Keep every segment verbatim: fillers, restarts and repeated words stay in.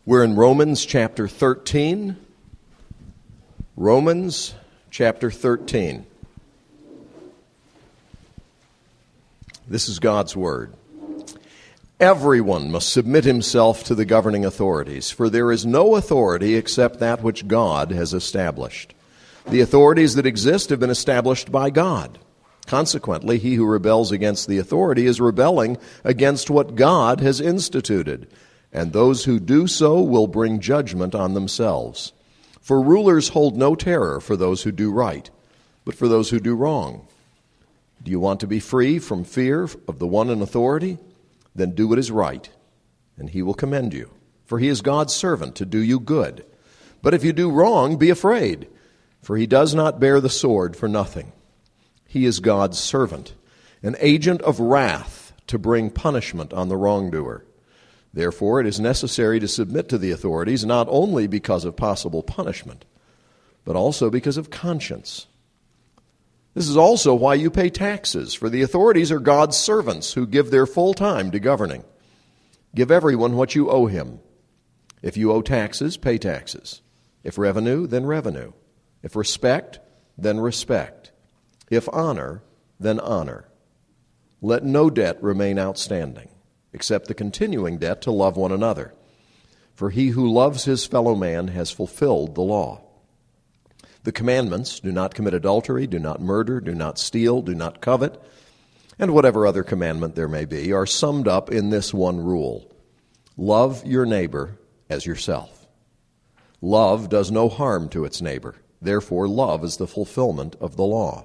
We're in Romans chapter thirteen. Romans chapter thirteen. This is God's word. Everyone must submit himself to the governing authorities, for there is no authority except that which God has established. The authorities that exist have been established by God. Consequently, he who rebels against the authority is rebelling against what God has instituted, and those who do so will bring judgment on themselves. For rulers hold no terror for those who do right, but for those who do wrong. Do you want to be free from fear of the one in authority? Then do what is right, and he will commend you. For he is God's servant to do you good. But if you do wrong, be afraid, for he does not bear the sword for nothing. He is God's servant, an agent of wrath to bring punishment on the wrongdoer. Therefore, it is necessary to submit to the authorities, not only because of possible punishment, but also because of conscience. This is also why you pay taxes, for the authorities are God's servants who give their full time to governing. Give everyone what you owe him. If you owe taxes, pay taxes. If revenue, then revenue. If respect, then respect. If honor, then honor. Let no debt remain outstanding, except the continuing debt to love one another. For he who loves his fellow man has fulfilled the law. The commandments, do not commit adultery, do not murder, do not steal, do not covet, and whatever other commandment there may be, are summed up in this one rule: love your neighbor as yourself. Love does no harm to its neighbor. Therefore, love is the fulfillment of the law.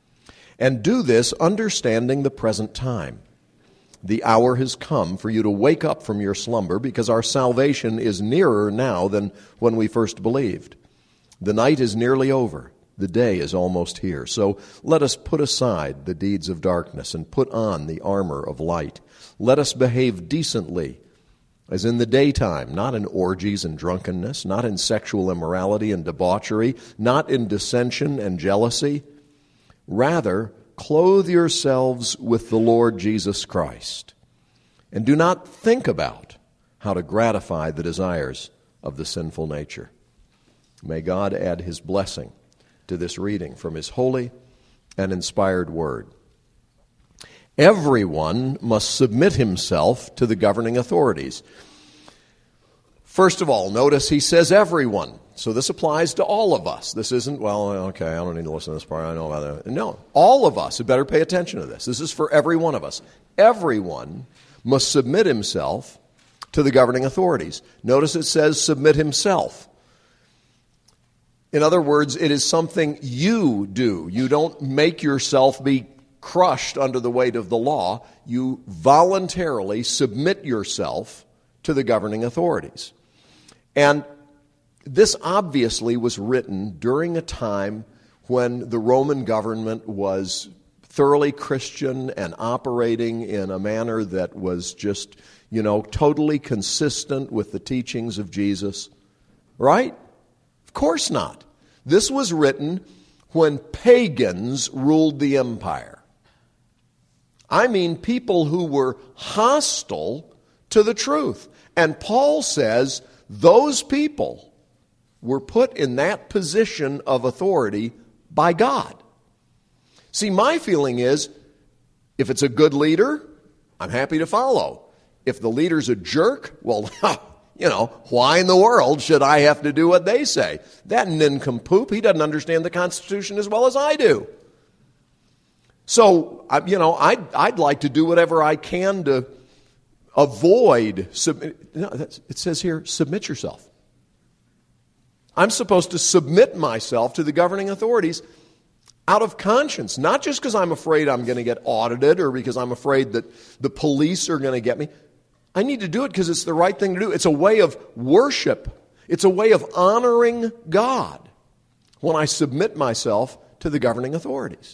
And do this understanding the present time. The hour has come for you to wake up from your slumber, because our salvation is nearer now than when we first believed. The night is nearly over. The day is almost here. So let us put aside the deeds of darkness and put on the armor of light. Let us behave decently, as in the daytime, not in orgies and drunkenness, not in sexual immorality and debauchery, not in dissension and jealousy. Rather, clothe yourselves with the Lord Jesus Christ, and do not think about how to gratify the desires of the sinful nature. May God add his blessing to this reading from his holy and inspired word. Everyone must submit himself to the governing authorities. First of all, notice he says everyone. So this applies to all of us. This isn't, well, okay, I don't need to listen to this part. I know about that. No, all of us had better pay attention to this. This is for every one of us. Everyone must submit himself to the governing authorities. Notice it says submit himself. In other words, it is something you do. You don't make yourself be crushed under the weight of the law. You voluntarily submit yourself to the governing authorities. And this obviously was written during a time when the Roman government was thoroughly Christian and operating in a manner that was just, you know, totally consistent with the teachings of Jesus. Right? Of course not. This was written when pagans ruled the empire. I mean, people who were hostile to the truth. And Paul says those people were put in that position of authority by God. See, my feeling is, if it's a good leader, I'm happy to follow. If the leader's a jerk, well, you know, why in the world should I have to do what they say? That nincompoop, he doesn't understand the Constitution as well as I do. So, you know, I'd, I'd like to do whatever I can to avoid, submit, no, it says here, submit yourself. I'm supposed to submit myself to the governing authorities out of conscience, not just because I'm afraid I'm going to get audited or because I'm afraid that the police are going to get me. I need to do it because it's the right thing to do. It's a way of worship. It's a way of honoring God when I submit myself to the governing authorities.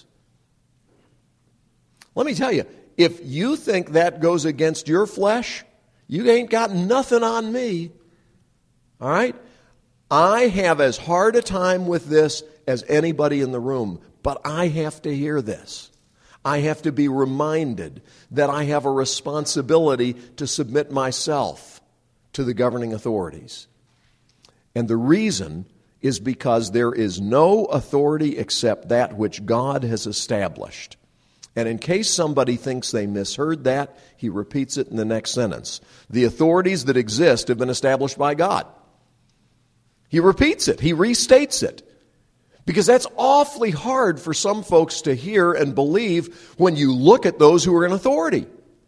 Let me tell you, if you think that goes against your flesh, you ain't got nothing on me. All right? I have as hard a time with this as anybody in the room, but I have to hear this. I have to be reminded that I have a responsibility to submit myself to the governing authorities. And the reason is because there is no authority except that which God has established. And in case somebody thinks they misheard that, he repeats it in the next sentence. The authorities that exist have been established by God. He repeats it. He restates it. Because that's awfully hard for some folks to hear and believe when you look at those who are in authority.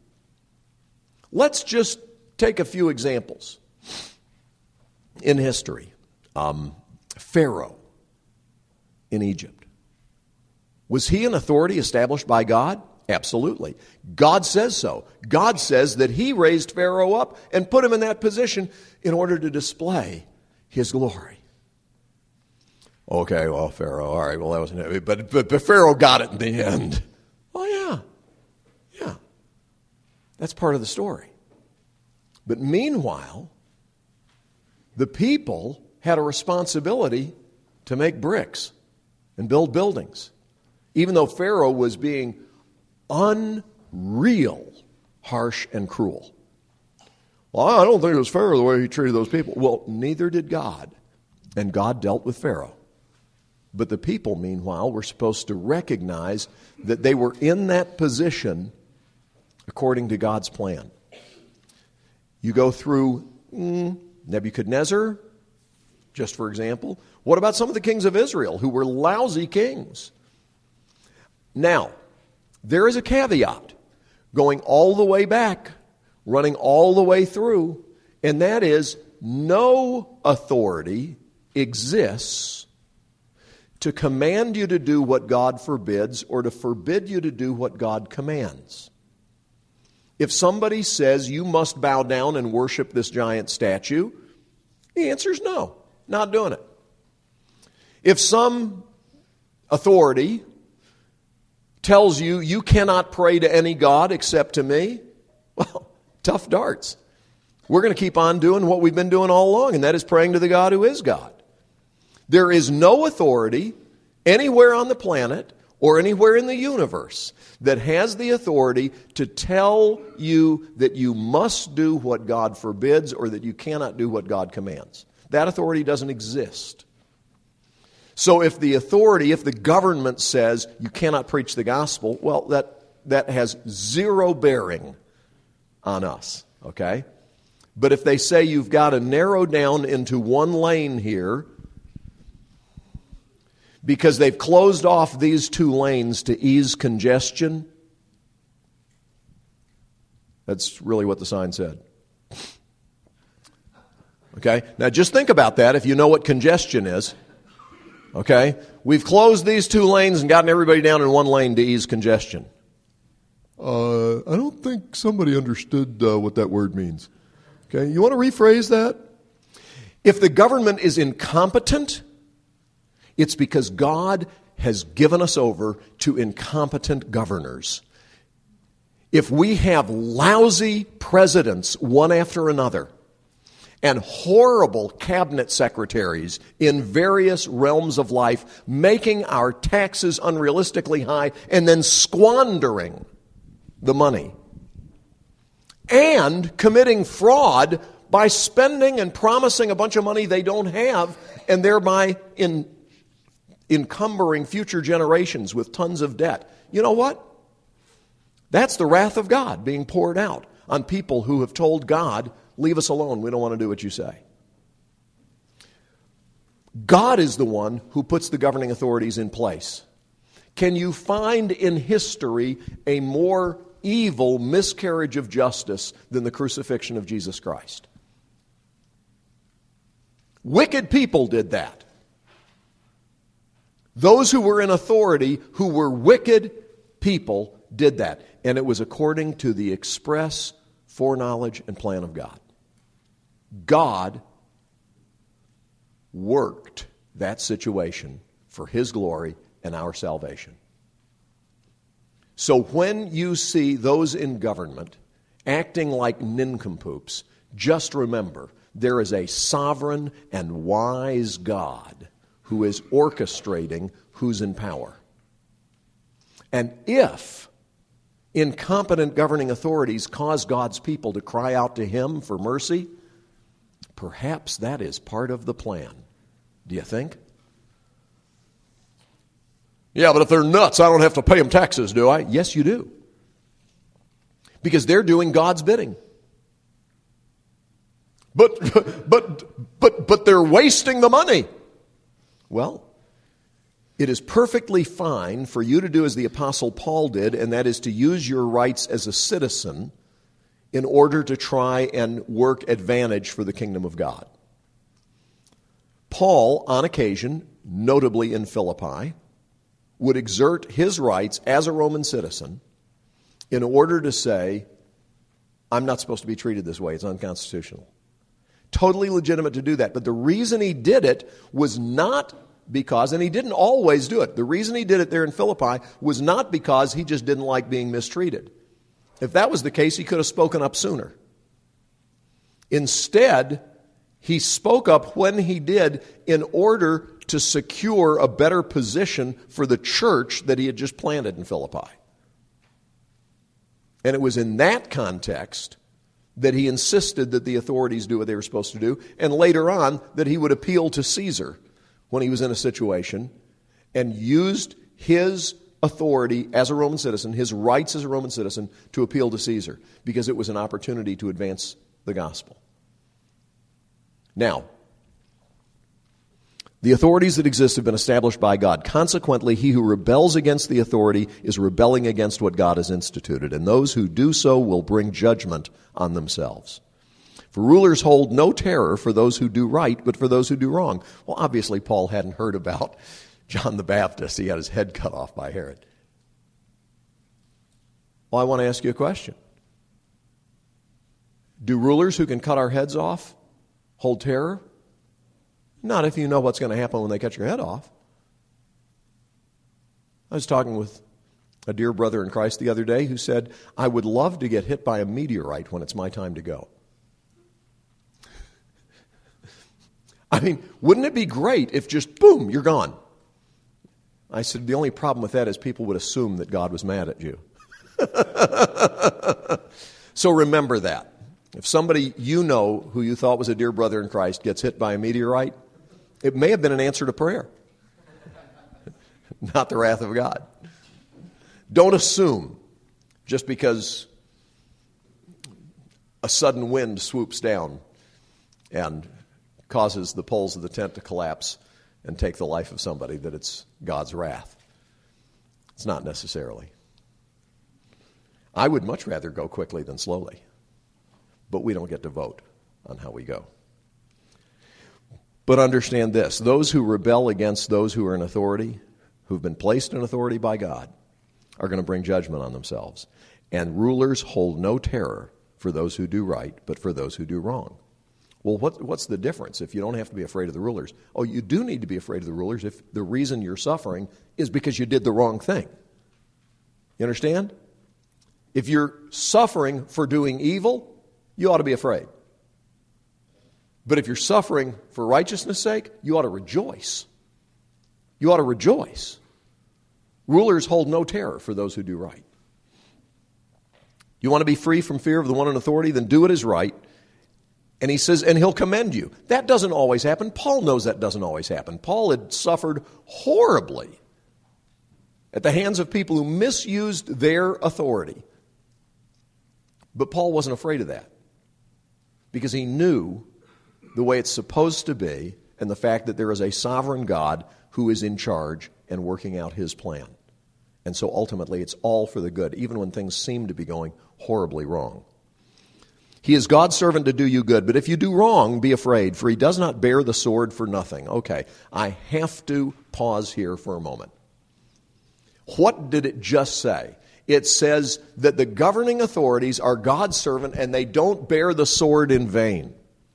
Let's just take a few examples in history. Um, Pharaoh in Egypt. Was he an authority established by God? Absolutely. God says so. God says that he raised Pharaoh up and put him in that position in order to display his glory. Okay, well, Pharaoh, all right, well, that wasn't, but, but, but Pharaoh got it in the end. Oh, yeah, yeah. That's part of the story. But meanwhile, the people had a responsibility to make bricks and build buildings, even though Pharaoh was being unreal, harsh, and cruel. Well, I don't think it was fair the way he treated those people. Well, neither did God, and God dealt with Pharaoh. But the people, meanwhile, were supposed to recognize that they were in that position according to God's plan. You go through mm, Nebuchadnezzar, just for example. What about some of the kings of Israel who were lousy kings? Now, there is a caveat going all the way back, running all the way through, and that is no authority exists to command you to do what God forbids or to forbid you to do what God commands. If somebody says you must bow down and worship this giant statue, the answer is no, not doing it. If some authority tells you you cannot pray to any God except to me, well, tough darts. We're going to keep on doing what we've been doing all along, and that is praying to the God who is God. There is no authority anywhere on the planet or anywhere in the universe that has the authority to tell you that you must do what God forbids or that you cannot do what God commands. That authority doesn't exist. So if the authority, if the government says you cannot preach the gospel, well, that, that has zero bearing on us, okay? But if they say you've got to narrow down into one lane here, because they've closed off these two lanes to ease congestion, that's really what the sign said. Okay? Now just think about that if you know what congestion is. Okay? We've closed these two lanes and gotten everybody down in one lane to ease congestion. Uh, I don't think somebody understood uh, what that word means. Okay? You want to rephrase that? If the government is incompetent, it's because God has given us over to incompetent governors. If we have lousy presidents one after another and horrible cabinet secretaries in various realms of life making our taxes unrealistically high and then squandering the money and committing fraud by spending and promising a bunch of money they don't have and thereby in encumbering future generations with tons of debt. You know what? That's the wrath of God being poured out on people who have told God, leave us alone, we don't want to do what you say. God is the one who puts the governing authorities in place. Can you find in history a more evil miscarriage of justice than the crucifixion of Jesus Christ? Wicked people did that. Those who were in authority, who were wicked people, did that. And it was according to the express foreknowledge and plan of God. God worked that situation for His glory and our salvation. So when you see those in government acting like nincompoops, just remember there is a sovereign and wise God who is orchestrating who's in power. And if incompetent governing authorities cause God's people to cry out to Him for mercy, Perhaps that is part of the plan. Do you think? Yeah, but if they're nuts, I don't have to pay them taxes, do I? Yes, you do. Because they're doing God's bidding. But, but, but, but they're wasting the money. Well, it is perfectly fine for you to do as the Apostle Paul did, and that is to use your rights as a citizen in order to try and work advantage for the kingdom of God. Paul, on occasion, notably in Philippi, would exert his rights as a Roman citizen in order to say, I'm not supposed to be treated this way. It's unconstitutional. Totally legitimate to do that. But the reason he did it was not because, and he didn't always do it, the reason he did it there in Philippi was not because he just didn't like being mistreated. If that was the case, he could have spoken up sooner. Instead, he spoke up when he did in order to secure a better position for the church that he had just planted in Philippi. And it was in that context that he insisted that the authorities do what they were supposed to do, and later on that he would appeal to Caesar when he was in a situation and used his authority as a Roman citizen, his rights as a Roman citizen, to appeal to Caesar because it was an opportunity to advance the gospel. Now, the authorities that exist have been established by God. Consequently, he who rebels against the authority is rebelling against what God has instituted, and those who do so will bring judgment on themselves. For rulers hold no terror for those who do right, but for those who do wrong. Well, obviously, Paul hadn't heard about John the Baptist. He had his head cut off by Herod. Well, I want to ask you a question. Do rulers who can cut our heads off hold terror? Not if you know what's going to happen when they cut your head off. I was talking with a dear brother in Christ the other day who said, I would love to get hit by a meteorite when it's my time to go. I mean, wouldn't it be great if just, boom, you're gone? I said, the only problem with that is people would assume that God was mad at you. So remember that. If somebody you know who you thought was a dear brother in Christ gets hit by a meteorite, it may have been an answer to prayer, not the wrath of God. Don't assume just because a sudden wind swoops down and causes the poles of the tent to collapse and take the life of somebody that it's God's wrath. It's not necessarily. I would much rather go quickly than slowly, but we don't get to vote on how we go. But understand this, those who rebel against those who are in authority, who've been placed in authority by God, are going to bring judgment on themselves. And rulers hold no terror for those who do right, but for those who do wrong. Well, what, what's the difference if you don't have to be afraid of the rulers? Oh, you do need to be afraid of the rulers if the reason you're suffering is because you did the wrong thing. You understand? If you're suffering for doing evil, you ought to be afraid. But if you're suffering for righteousness' sake, you ought to rejoice. You ought to rejoice. Rulers hold no terror for those who do right. You want to be free from fear of the one in authority? Then do what is right. And he says, and he'll commend you. That doesn't always happen. Paul knows that doesn't always happen. Paul had suffered horribly at the hands of people who misused their authority. But Paul wasn't afraid of that because he knew the way it's supposed to be and the fact that there is a sovereign God who is in charge and working out his plan. And so ultimately it's all for the good, even when things seem to be going horribly wrong. He is God's servant to do you good, but if you do wrong, be afraid, for he does not bear the sword for nothing. Okay, I have to pause here for a moment. What did it just say? It says that the governing authorities are God's servant and they don't bear the sword in vain.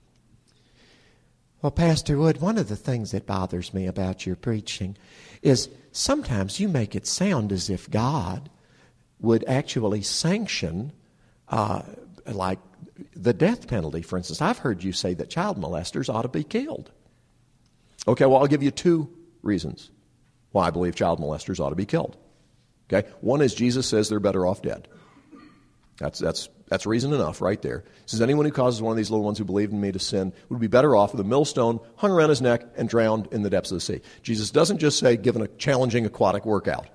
Well, Pastor Wood, one of the things that bothers me about your preaching is sometimes you make it sound as if God would actually sanction, uh, like the death penalty, for instance. I've heard you say that child molesters ought to be killed. Okay, well, I'll give you two reasons why I believe child molesters ought to be killed. Okay, one is Jesus says they're better off dead. That's that's that's reason enough right there. He says, anyone who causes one of these little ones who believe in me to sin would be better off with a millstone hung around his neck and drowned in the depths of the sea. Jesus doesn't just say, given a challenging aquatic workout.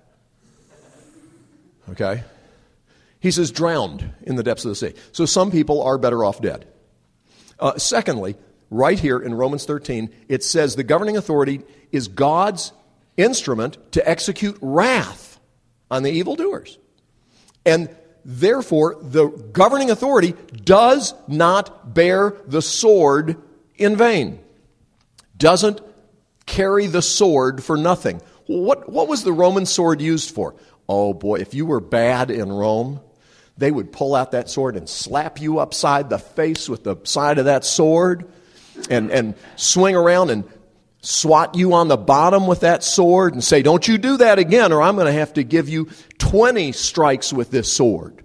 Okay? He says, drowned in the depths of the sea. So some people are better off dead. Uh, secondly, right here in Romans thirteen, it says the governing authority is God's instrument to execute wrath on the evildoers. And therefore, the governing authority does not bear the sword in vain. Doesn't carry the sword for nothing. What, what was the Roman sword used for? Oh boy, if you were bad in Rome, they would pull out that sword and slap you upside the face with the side of that sword and, and swing around and swat you on the bottom with that sword and say, don't you do that again or I'm going to have to give you twenty strikes with this sword.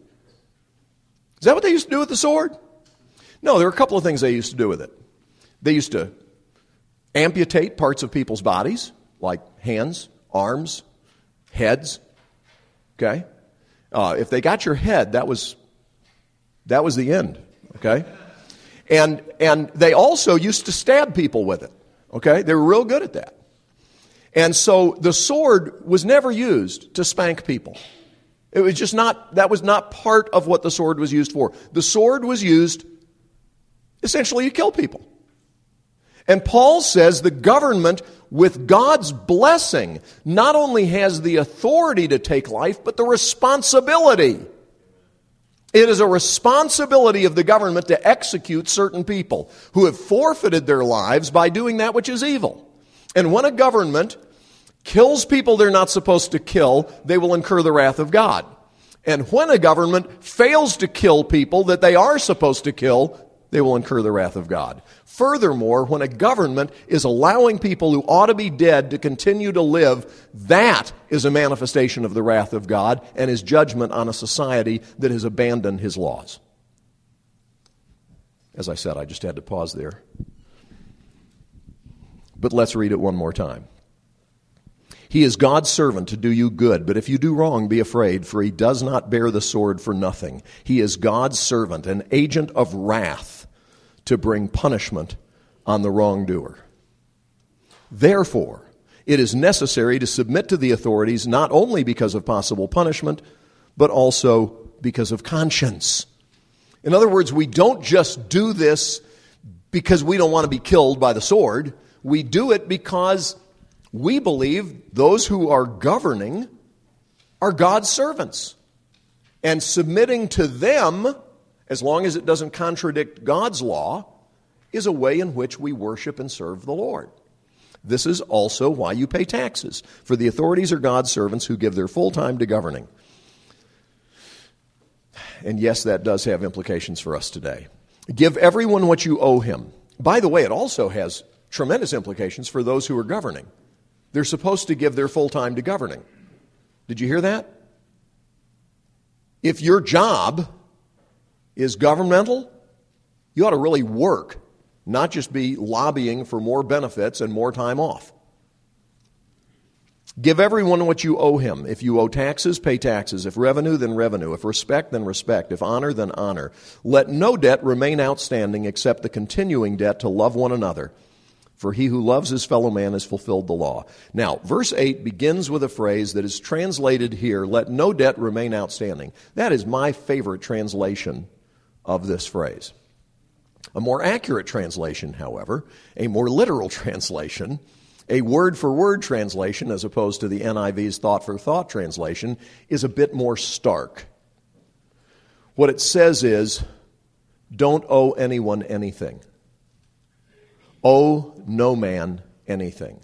Is that what they used to do with the sword? No, there were a couple of things they used to do with it. They used to amputate parts of people's bodies, like hands, arms, heads. Okay? Uh, if they got your head, that was that was the end. Okay? And and they also used to stab people with it. Okay? They were real good at that. And so the sword was never used to spank people. It was just not, that was not part of what the sword was used for. The sword was used essentially to kill people. And Paul says the government, with God's blessing, not only has the authority to take life, but the responsibility. It is a responsibility of the government to execute certain people who have forfeited their lives by doing that which is evil. And when a government kills people they're not supposed to kill, they will incur the wrath of God. And when a government fails to kill people that they are supposed to kill, they will incur the wrath of God. Furthermore, when a government is allowing people who ought to be dead to continue to live, that is a manifestation of the wrath of God and his judgment on a society that has abandoned his laws. As I said, I just had to pause there. But let's read it one more time. He is God's servant to do you good, but if you do wrong, be afraid, for he does not bear the sword for nothing. He is God's servant, an agent of wrath, to bring punishment on the wrongdoer. Therefore, it is necessary to submit to the authorities not only because of possible punishment, but also because of conscience. In other words, we don't just do this because we don't want to be killed by the sword. We do it because we believe those who are governing are God's servants. And submitting to them, as long as it doesn't contradict God's law, is a way in which we worship and serve the Lord. This is also why you pay taxes, for the authorities are God's servants who give their full time to governing. And yes, that does have implications for us today. Give everyone what you owe him. By the way, it also has tremendous implications for those who are governing. They're supposed to give their full time to governing. Did you hear that? If your job is governmental, you ought to really work, not just be lobbying for more benefits and more time off. Give everyone what you owe him. If you owe taxes, pay taxes. If revenue, then revenue. If respect, then respect. If honor, then honor. Let no debt remain outstanding except the continuing debt to love one another. For he who loves his fellow man has fulfilled the law. Now, verse eight begins with a phrase that is translated here, let no debt remain outstanding. That is my favorite translation of this phrase. A more accurate translation, however, a more literal translation, a word-for-word translation as opposed to the N I V's thought-for-thought translation, is a bit more stark. What it says is, don't owe anyone anything. Owe no man anything.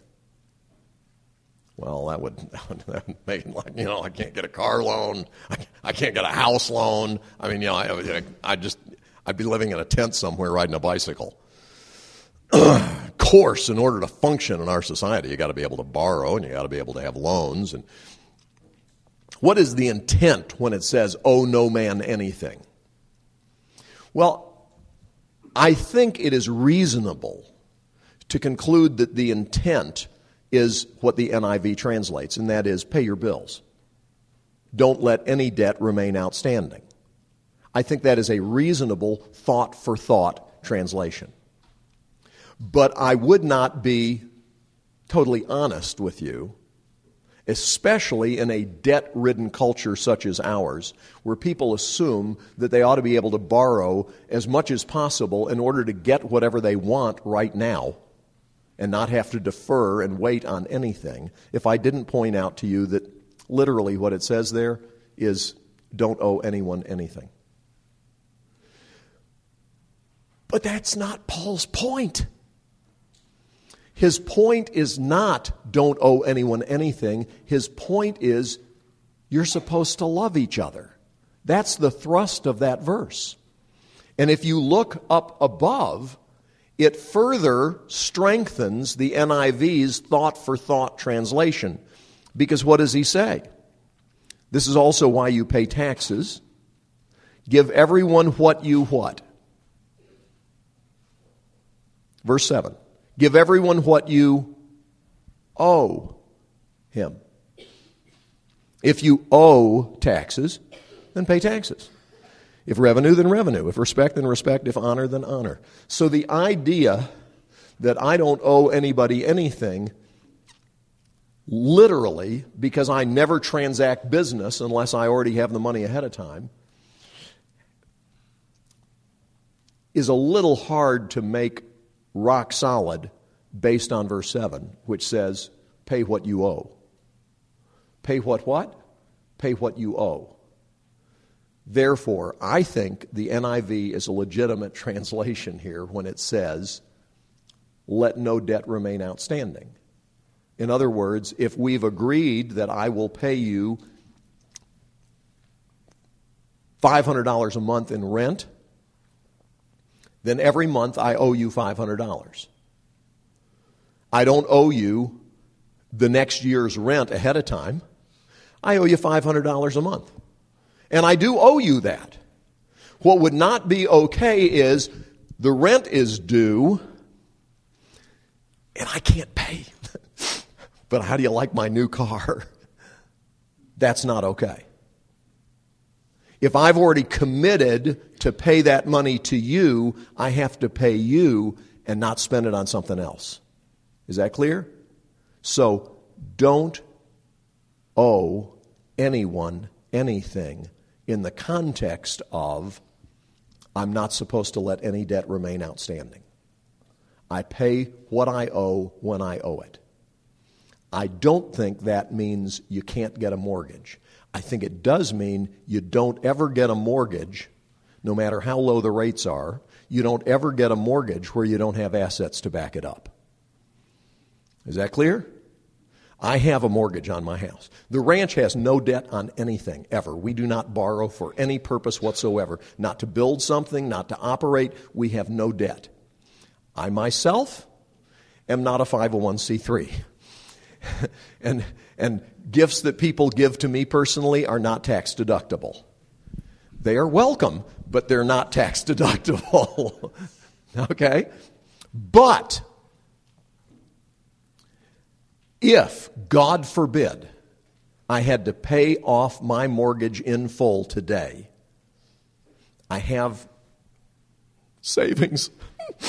Well, that would, that would make it like, you know, I can't get a car loan. I, I can't get a house loan. I mean, you know, I, I just, I'd be living in a tent somewhere riding a bicycle. Of course, in order to function in our society, you got to be able to borrow and you got to be able to have loans. And what is the intent when it says, owe no man anything? Well, I think it is reasonable to conclude that the intent is what the N I V translates, and that is pay your bills. Don't let any debt remain outstanding. I think that is a reasonable thought-for-thought translation. But I would not be totally honest with you, especially in a debt-ridden culture such as ours, where people assume that they ought to be able to borrow as much as possible in order to get whatever they want right now and not have to defer and wait on anything, if I didn't point out to you that literally what it says there is don't owe anyone anything. But that's not Paul's point. His point is not don't owe anyone anything. His point is you're supposed to love each other. That's the thrust of that verse. And if you look up above, it further strengthens the N I V's thought-for-thought translation. Because what does he say? This is also why you pay taxes. Give everyone what you what? Verse seven. Give everyone what you owe him. If you owe taxes, then pay taxes. If revenue, then revenue. If respect, then respect. If honor, then honor. So the idea that I don't owe anybody anything, literally, because I never transact business unless I already have the money ahead of time, is a little hard to make rock solid based on verse seven, which says, pay what you owe. Pay what what? Pay what you owe. Therefore, I think the N I V is a legitimate translation here when it says, let no debt remain outstanding. In other words, if we've agreed that I will pay you five hundred dollars a month in rent, then every month I owe you five hundred dollars. I don't owe you the next year's rent ahead of time. I owe you five hundred dollars a month. And I do owe you that. What would not be okay is the rent is due and I can't pay. But how do you like my new car? That's not okay. If I've already committed to pay that money to you, I have to pay you and not spend it on something else. Is that clear? So don't owe anyone anything in the context of I'm not supposed to let any debt remain outstanding. I pay what I owe when I owe it. I don't think that means you can't get a mortgage. I think it does mean you don't ever get a mortgage, no matter how low the rates are. You don't ever get a mortgage where you don't have assets to back it up. Is that clear? I have a mortgage on my house. The ranch has no debt on anything, ever. We do not borrow for any purpose whatsoever. Not to build something, not to operate. We have no debt. I myself am not a five oh one c three. and and gifts that people give to me personally are not tax deductible. They are welcome, but they're not tax deductible. Okay? But if, God forbid, I had to pay off my mortgage in full today, I have savings.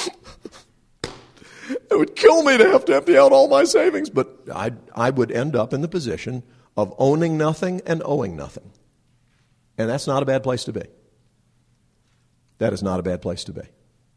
It would kill me to have to empty out all my savings, but I I would end up in the position of owning nothing and owing nothing. And that's not a bad place to be. That is not a bad place to be.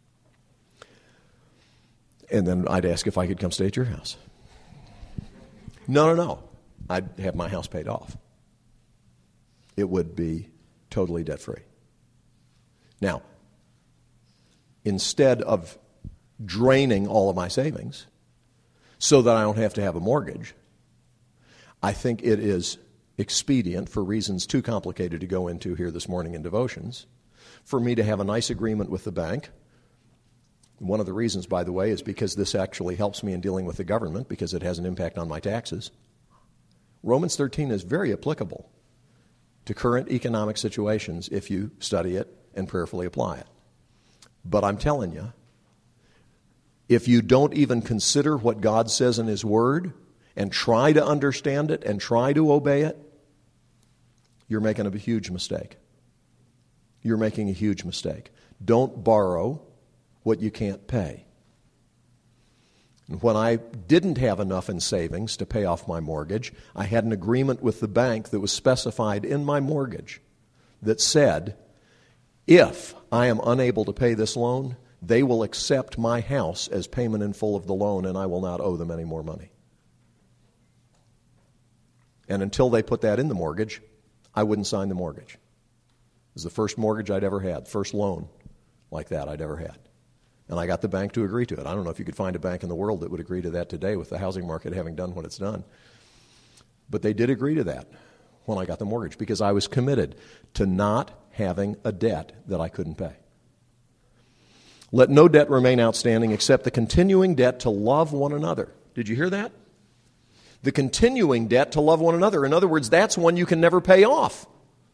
And then I'd ask if I could come stay at your house. No, no, no. I'd have my house paid off. It would be totally debt-free. Now, instead of draining all of my savings so that I don't have to have a mortgage, I think it is expedient, for reasons too complicated to go into here this morning in devotions, for me to have a nice agreement with the bank. One of the reasons, by the way, is because this actually helps me in dealing with the government, because it has an impact on my taxes. Romans thirteen is very applicable to current economic situations if you study it and prayerfully apply it. But I'm telling you, if you don't even consider what God says in His Word and try to understand it and try to obey it, you're making a huge mistake. you're making a huge mistake. Don't borrow what you can't pay. And when I didn't have enough in savings to pay off my mortgage, I had an agreement with the bank that was specified in my mortgage that said, if I am unable to pay this loan, they will accept my house as payment in full of the loan, and I will not owe them any more money. And until they put that in the mortgage, I wouldn't sign the mortgage. It was the first mortgage I'd ever had, first loan like that I'd ever had. And I got the bank to agree to it. I don't know if you could find a bank in the world that would agree to that today with the housing market having done what it's done. But they did agree to that when I got the mortgage because I was committed to not having a debt that I couldn't pay. Let no debt remain outstanding except the continuing debt to love one another. Did you hear that? The continuing debt to love one another. In other words, that's one you can never pay off.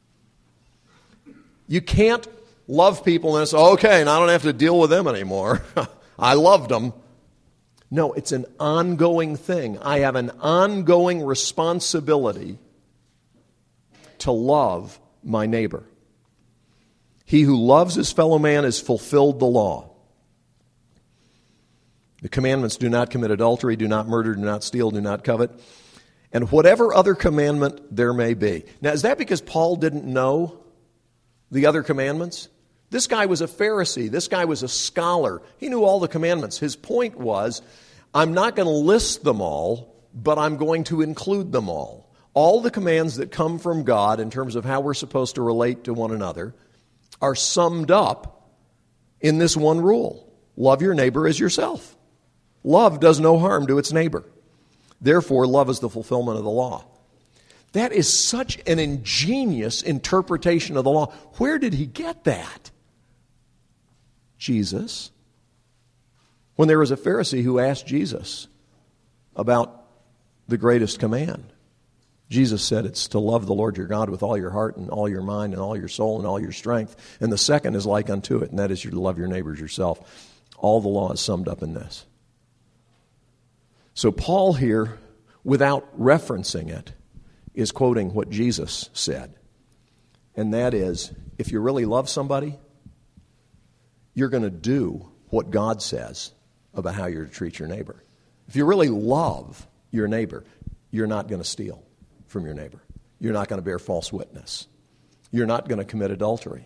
You can't love people and say, okay, and I don't have to deal with them anymore. I loved them. No, it's an ongoing thing. I have an ongoing responsibility to love my neighbor. He who loves his fellow man has fulfilled the law. The commandments: do not commit adultery, do not murder, do not steal, do not covet, and whatever other commandment there may be. Now, is that because Paul didn't know the other commandments? This guy was a Pharisee. This guy was a scholar. He knew all the commandments. His point was, I'm not going to list them all, but I'm going to include them all. All the commands that come from God in terms of how we're supposed to relate to one another are summed up in this one rule: love your neighbor as yourself. Love does no harm to its neighbor. Therefore, love is the fulfillment of the law. That is such an ingenious interpretation of the law. Where did he get that? Jesus. When there was a Pharisee who asked Jesus about the greatest command, Jesus said it's to love the Lord your God with all your heart and all your mind and all your soul and all your strength. And the second is like unto it, and that is you to love your neighbors yourself. All the law is summed up in this. So Paul here, without referencing it, is quoting what Jesus said. And that is, if you really love somebody, you're going to do what God says about how you're to treat your neighbor. If you really love your neighbor, you're not going to steal from your neighbor. You're not going to bear false witness. You're not going to commit adultery.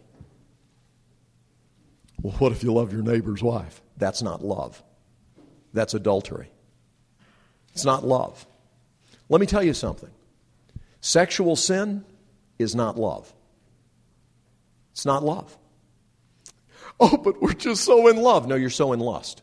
Well, what if you love your neighbor's wife? That's not love. That's adultery. It's not love. Let me tell you something. Sexual sin is not love. It's not love. Oh, but we're just so in love. No, you're so in lust.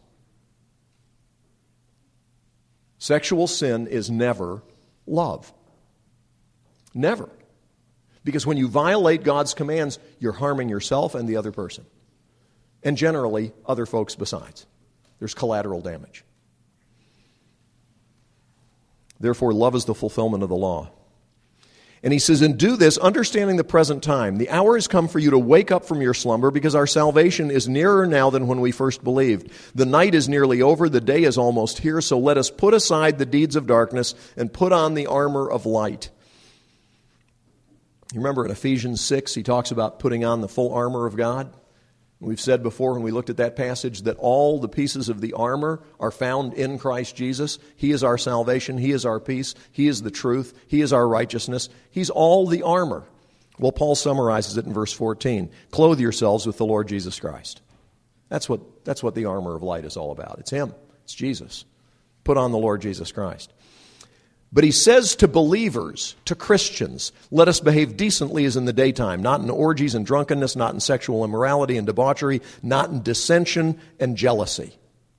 Sexual sin is never love. Never. Because when you violate God's commands, you're harming yourself and the other person. And generally, other folks besides. There's collateral damage. Therefore, love is the fulfillment of the law. And he says, and do this, understanding the present time. The hour has come for you to wake up from your slumber, because our salvation is nearer now than when we first believed. The night is nearly over, the day is almost here, so let us put aside the deeds of darkness and put on the armor of light. You remember in Ephesians six, he talks about putting on the full armor of God. We've said before when we looked at that passage that all the pieces of the armor are found in Christ Jesus. He is our salvation. He is our peace. He is the truth. He is our righteousness. He's all the armor. Well, Paul summarizes it in verse fourteen. Clothe yourselves with the Lord Jesus Christ. That's what, that's what the armor of light is all about. It's Him. It's Jesus. Put on the Lord Jesus Christ. But he says to believers, to Christians, let us behave decently as in the daytime, not in orgies and drunkenness, not in sexual immorality and debauchery, not in dissension and jealousy.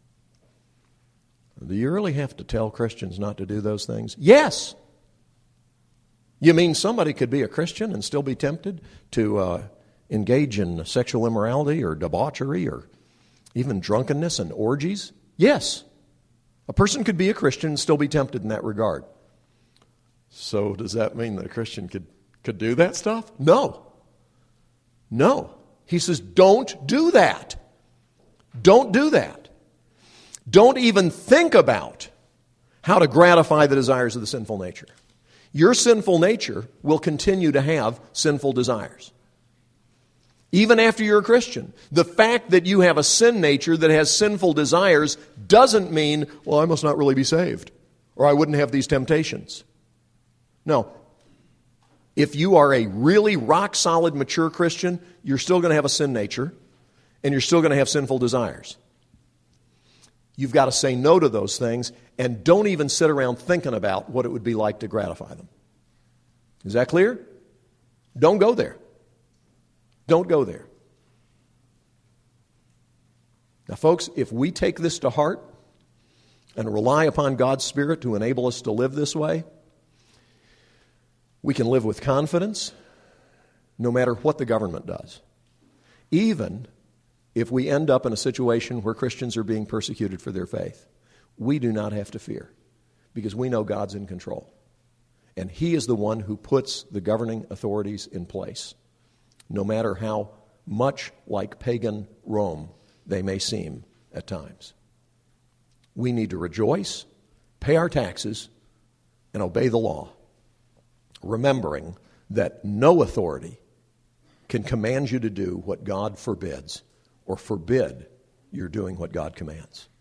Do you really have to tell Christians not to do those things? Yes. You mean somebody could be a Christian and still be tempted to uh, engage in sexual immorality or debauchery or even drunkenness and orgies? Yes. A person could be a Christian and still be tempted in that regard. So does that mean that a Christian could, could do that stuff? No. No. He says, don't do that. Don't do that. Don't even think about how to gratify the desires of the sinful nature. Your sinful nature will continue to have sinful desires. Even after you're a Christian. The fact that you have a sin nature that has sinful desires doesn't mean, well, I must not really be saved, or I wouldn't have these temptations. No. If you are a really rock-solid, mature Christian, you're still going to have a sin nature, and you're still going to have sinful desires. You've got to say no to those things, and don't even sit around thinking about what it would be like to gratify them. Is that clear? Don't go there. Don't go there. Now, folks, if we take this to heart and rely upon God's Spirit to enable us to live this way, we can live with confidence no matter what the government does. Even if we end up in a situation where Christians are being persecuted for their faith, we do not have to fear because we know God's in control. And He is the one who puts the governing authorities in place, no matter how much like pagan Rome they may seem at times. We need to rejoice, pay our taxes, and obey the law, remembering that no authority can command you to do what God forbids or forbid you're doing what God commands.